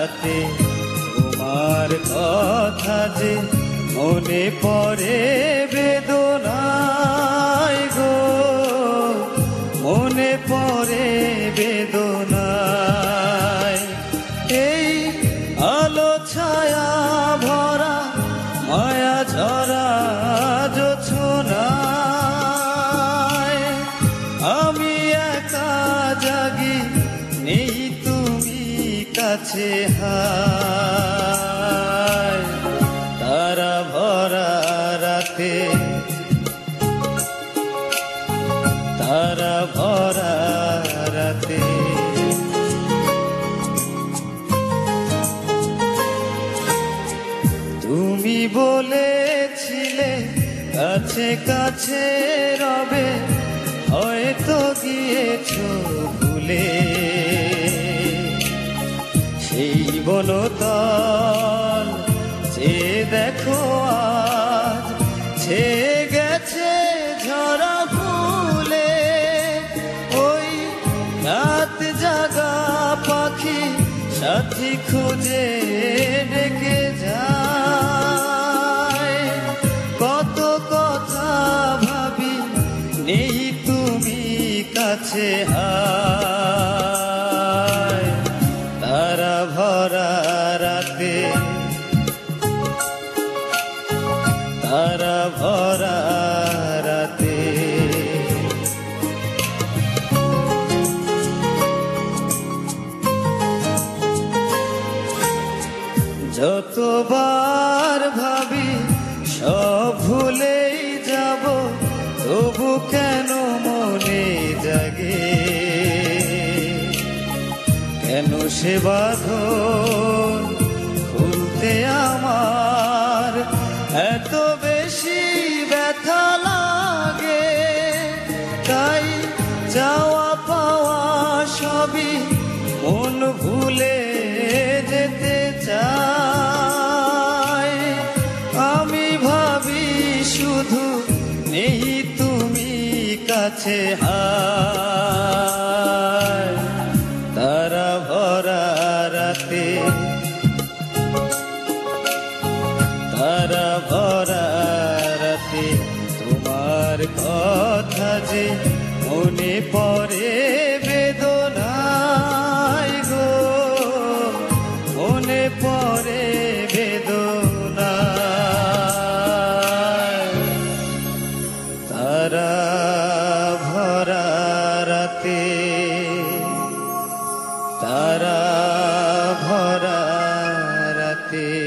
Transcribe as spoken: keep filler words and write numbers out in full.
রাতে তোমার কথা যে মনে পড়ে বেদনায় গো, মনে পড়ে বেদনায়। এই আলো ছায়া ভরা মায়া ঝরা জোছনায় আমি একা জাগি, নেই তুমি কাছে। হায় তারা ভরা রাতে, তারা ভরা রাতে তুমি বলেছিলে কাছে কাছে রবে, হয়তো গিয়েছো ভুলে। সেই বনতল যে দেখো আজ ছেয়ে গেছে ঝরা ফুলে। ওই রাত জাগা পাখি সাথী খুঁজে ডেকে যায়। কত কথা ভাবি, নেই তুমি কাছে। হায় তারা ভরা রাতে, তারা ভরা রাতে যতবার ভাবি সব ভুলেই যাব, তবু কেন মনে জাগে? কেন সে বাঁধন খুলতে আমার এত বেশি ব্যথা লাগে? তাই চাওয়া পাওয়া সবই মন ভুলে যেতে চাই। আমি ভাবি শুধু, নেই তুমি কাছে। হায় তারা ভরা রাতে, তারা ভরা রাতে তোমার কথা যে মনে পড়ে বেদনায় গো, মনে পড়ে বেদনায়। তারা ভরা রাতে, তারা ভরা রাতে।